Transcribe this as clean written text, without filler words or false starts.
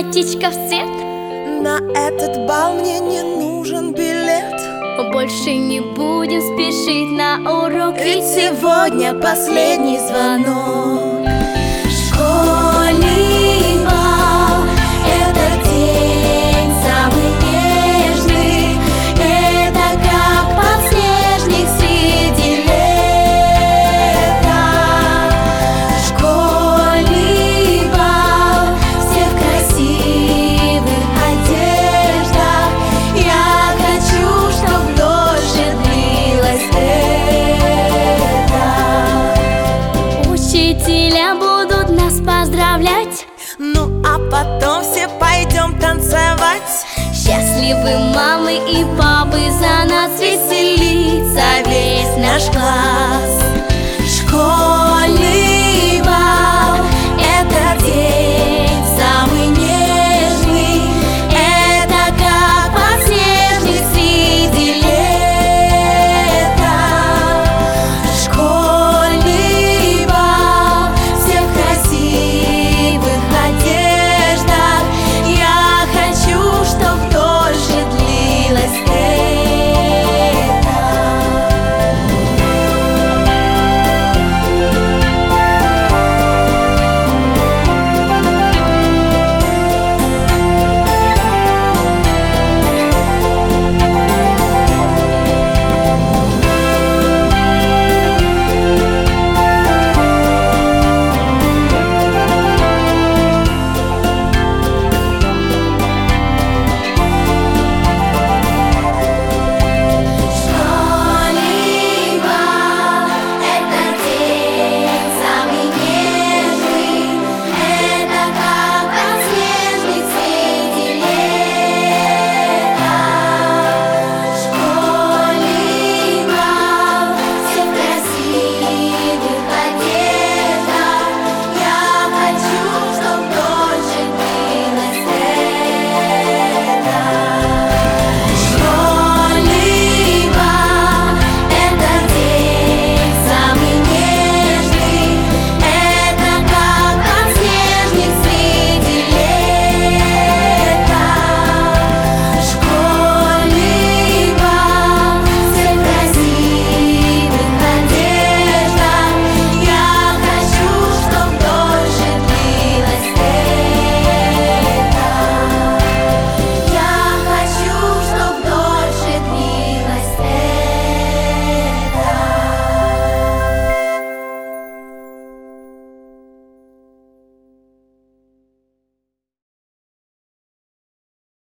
птичка в цвет. На этот бал мне не нужен билет. Больше не будем спешить на урок, ведь сегодня последний звонок. Школьный бал — это день самый нежный. Это как подснежник среди лета. Школьный бал, все в красивых одеждах. Я хочу, чтоб дольше длилось это. Учителя будут нас поздравлять, Ну а потом все пойдем танцевать. счастливы мамы и папы, за нас веселится весь наш класс.